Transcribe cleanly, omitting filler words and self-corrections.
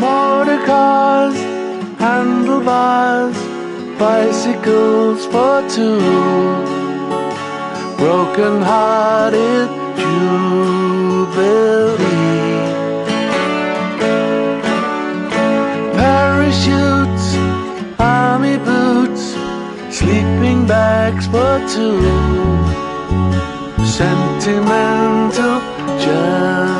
motor cars, handlebars, bicycles for two, broken-hearted jubilee. Parachutes, army boots, sleeping bags for two, sentimental journey.